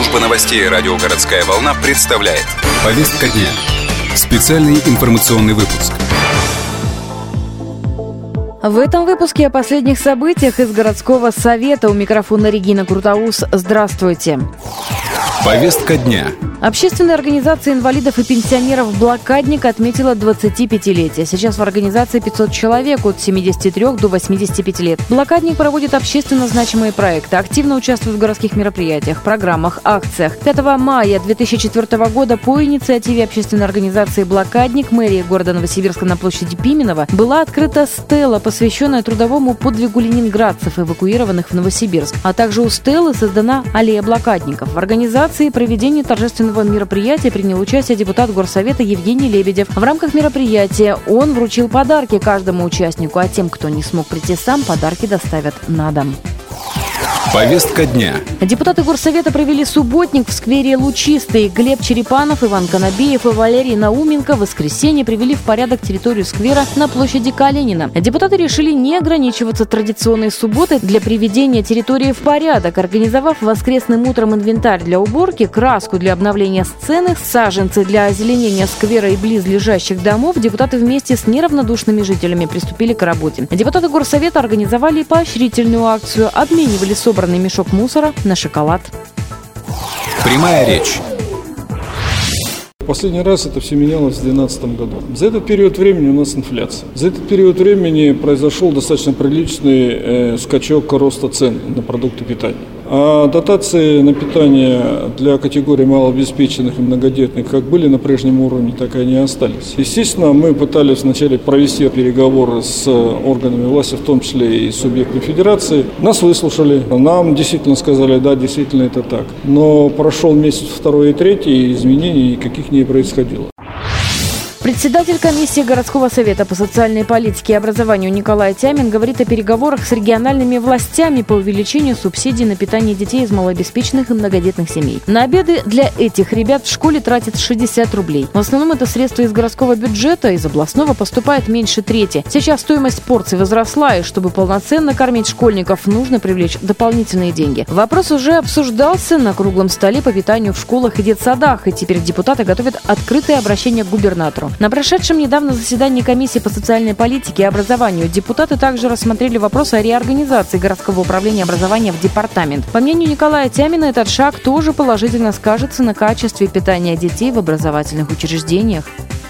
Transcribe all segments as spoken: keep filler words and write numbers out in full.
Служба новостей радио «Городская волна» представляет. Повестка дня. Специальный информационный выпуск. В этом выпуске о последних событиях из городского совета. У микрофона Регина Крутоус. Здравствуйте. Повестка дня. Общественная организация инвалидов и пенсионеров «Блокадник» отметила двадцатипятилетие. Сейчас в организации пятьсот человек от семидесяти трёх до восьмидесяти пяти лет. «Блокадник» проводит общественно значимые проекты, активно участвует в городских мероприятиях, программах, акциях. пятого мая две тысячи четвёртого года по инициативе общественной организации «Блокадник» мэрии города Новосибирска на площади Пименова была открыта стела, посвященная трудовому подвигу ленинградцев, эвакуированных в Новосибирск. А также у стелы создана аллея блокадников. В организации и проведении торжественного мероприятия принял участие депутат Горсовета Евгений Лебедев. В рамках мероприятия он вручил подарки каждому участнику, а тем, кто не смог прийти сам, подарки доставят на дом. Повестка дня. Депутаты Горсовета провели субботник в сквере Лучистый. Глеб Черепанов, Иван Конобеев и Валерий Науменко в воскресенье привели в порядок территорию сквера на площади Калинина. Депутаты решили не ограничиваться традиционной субботой для приведения территории в порядок, организовав воскресным утром инвентарь для уборки, краску для обновления сцены, саженцы для озеленения сквера и близлежащих домов. Депутаты вместе с неравнодушными жителями приступили к работе. Депутаты Горсовета организовали поощрительную акцию, обменивали собранный мешок мусора на шоколад. Прямая речь. Последний раз это все менялось в две тысячи двенадцатом году. За этот период времени у нас инфляция. За этот период времени произошел достаточно приличный э, скачок роста цен на продукты питания. А дотации на питание для категории малообеспеченных и многодетных как были на прежнем уровне, так и они остались. Естественно, мы пытались вначале провести переговоры с органами власти, в том числе и субъектами федерации. Нас выслушали, нам действительно сказали, да, действительно это так. Но прошел месяц второй и третий, и изменений никаких не происходило. Председатель комиссии городского совета по социальной политике и образованию Николай Тямин говорит о переговорах с региональными властями по увеличению субсидий на питание детей из малообеспеченных и многодетных семей. На обеды для этих ребят в школе тратят шестьдесят рублей. В основном это средства из городского бюджета, из областного поступает меньше трети. Сейчас стоимость порций возросла, и чтобы полноценно кормить школьников, нужно привлечь дополнительные деньги. Вопрос уже обсуждался на круглом столе по питанию в школах и детсадах, и теперь депутаты готовят открытое обращение к губернатору. На прошедшем недавно заседании комиссии по социальной политике и образованию депутаты также рассмотрели вопрос о реорганизации городского управления образования в департамент. По мнению Николая Тямина, этот шаг тоже положительно скажется на качестве питания детей в образовательных учреждениях.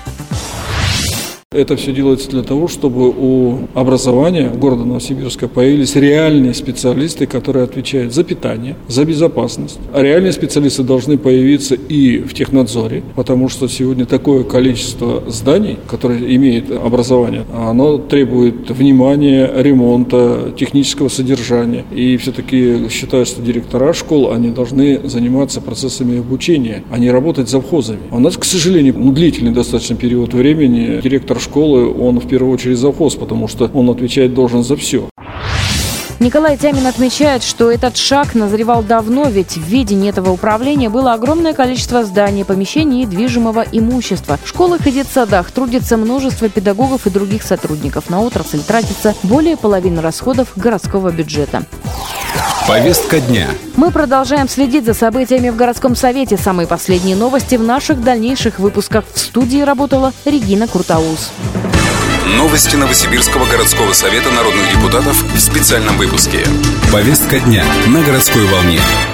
Это все делается для того, чтобы у образования города Новосибирска появились реальные специалисты, которые отвечают за питание, за безопасность. А реальные специалисты должны появиться и в технадзоре, потому что сегодня такое количество зданий, которые имеют образование, оно требует внимания, ремонта, технического содержания. И все-таки считаю, что директора школ, они должны заниматься процессами обучения, а не работать завхозами. У нас, к сожалению, ну, длительный достаточно период времени директор школы, он в первую очередь завхоз, потому что он отвечает должен за все. Николай Тямин отмечает, что этот шаг назревал давно, ведь в ведении этого управления было огромное количество зданий, помещений и движимого имущества. В школах и детсадах трудится множество педагогов и других сотрудников. На отрасль тратится более половины расходов городского бюджета. Повестка дня. Мы продолжаем следить за событиями в городском совете. Самые последние новости в наших дальнейших выпусках. В студии работала Регина Крутоус. Новости Новосибирского городского совета народных депутатов в специальном выпуске. Повестка дня на городской волне.